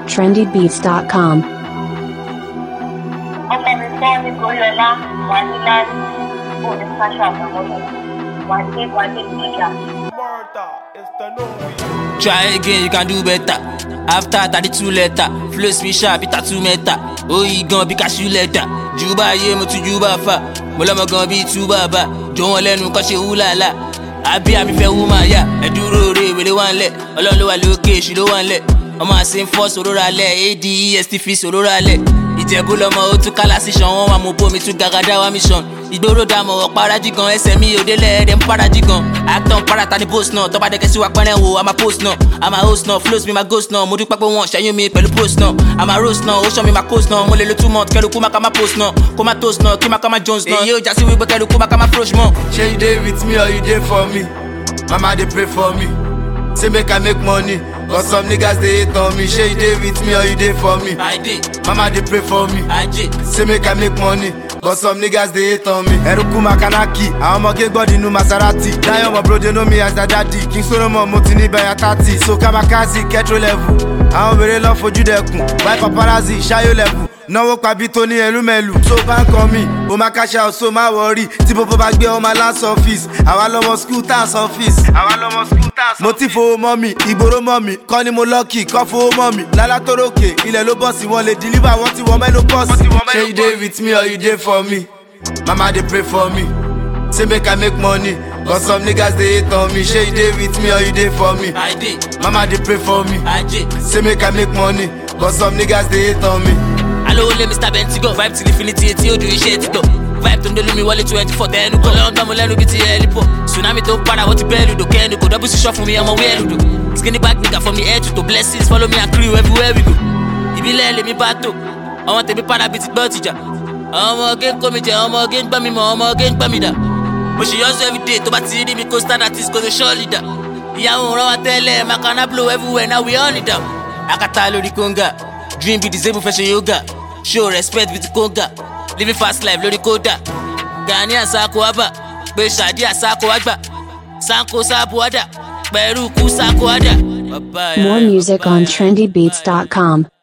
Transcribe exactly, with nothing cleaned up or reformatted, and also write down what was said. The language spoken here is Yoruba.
trendy beats dot com. Try again, you can do better. After thirty-two letter, flow speed sharp, it two meter. Oh, you gon' be cashew letter. Juba ye mo to Juba fa. Mola mo gon' be two baba. Don't let no cause you la la. I be a me fe woman, yeah. I do roll it with the one leg. Along the way, look, she don't want let. I'm a same force, Aurora le. A D E S T F, Aurora le. Ìjẹ̀bú lọmọ ó tún kálá sí ṣan wọn wà mú bomi tún gàgàdá wa mission. Ìgboro dàmọ̀ ọ̀párájì gan ẹsẹ̀ mi ò délẹ̀ ẹ̀dẹ̀ ń parají gan. Acton parata ni post náà tọ́ba dẹ́kẹ́ sí wa pẹ́rẹ́ wo àmà post náà. Àmà host náà flows mi ma ghost náà. Mo dúpẹ́ pé wọ́n ṣẹ́yún mi pẹ̀lú post náà. Àmà roast náà ó ṣọ́ mi ma coast náà. Mo lè lo two months kẹ́rù kú má ká má post náà. Kó má toast náà kí má ká má Jones náà. Èyí ò já sí wípé kẹ́rù kú má ká má frosh mọ́. Shey you dey with me or you dey for me? Mama dey pray for me. Say make I make money, but some niggas they hate on me. Shey you dey with me or you dey for me? I did, Mama dey pray for me. I did. Say make I make money, but some niggas they hate on me. Eruku Makanaki, àwọn ọmọ gẹ́gbọ́dì nu Maserati. Dayo my bro they know me as the daddy. King Solomon mo ti ní bẹ́yà thirty. So Kamakazi ketro level. Àwọn obìnrin lọ fojú dẹkùn. Buy paparazzi ṣáyó level. Náwó pàbí tó ní ẹlúmẹ̀lú. So bá ń kọ́ mi, o máa cash out so má worry. Tí bóbó bá gbé ọmọ lance office. Àwa lọmọ school tax office. Àwa lọmọ school tax office. Mo ti fowó mọ́ mi, ìgboro mọ́ mi. Kọ́ ni mo lucky, kọ́ fowó mọ́ mi. Lálá tó rókè, ilẹ̀ ló bọ́ sí wọn lè deliver wọ́n ti wọ́n mẹ́nu pọ̀ sí. Shey you dey with me or you dey for me? Mama dey pray for me. Say make I make money, but some niggas they hate on me. Shey you dey with me or you dey for me? I did, Mama dey pray for me. I did. Say make I make money, but some niggas they hate on me. Hello, let Mister Bentigo. Vibe till infinity, tí ó do iṣẹ́ ti tọ̀. Vibe tó ń dolú mi wọlé twenty-four tẹ́nu kọ́. Lọ́dọ̀ mo lẹ́nu bí ti helipo. Tsunami tó para wọ́n ti bẹ́ẹ̀ lùdò kẹ́nu kò double ṣiṣọ́ fún mi ọmọ wẹ́ẹ̀ lùdò. Skinny back nigga from the air to the blessings. Follow me and crew everywhere we go. Ìbílẹ̀ lèmi bá tò. Àwọn tèmi para bíi ti gbọ́ tìjà. Ọmọ ọgẹ́ ń kó mi jẹ, ọmọ ọgẹ́ ń gbá mi mọ̀, ọmọ ọgẹ́ ń gbá mi dà. Mo ṣe yọ́sọ everyday tó bá ti rí mi kó stand artist kó ṣe show leader. Ìyàwó rán wa tẹ́lẹ̀, Makana blow everywhere, now we on it down. Akata lórí konga, dream be disabled fẹ́ ṣe yoga. Show respect with konga, living fast life lórí kódà. Gani àsáko wábà, pé ṣàdí àsáko wágbà. Sanko sáàbù wádà, pẹ̀rú kú sáko wádà. More music on trendy beats dot com.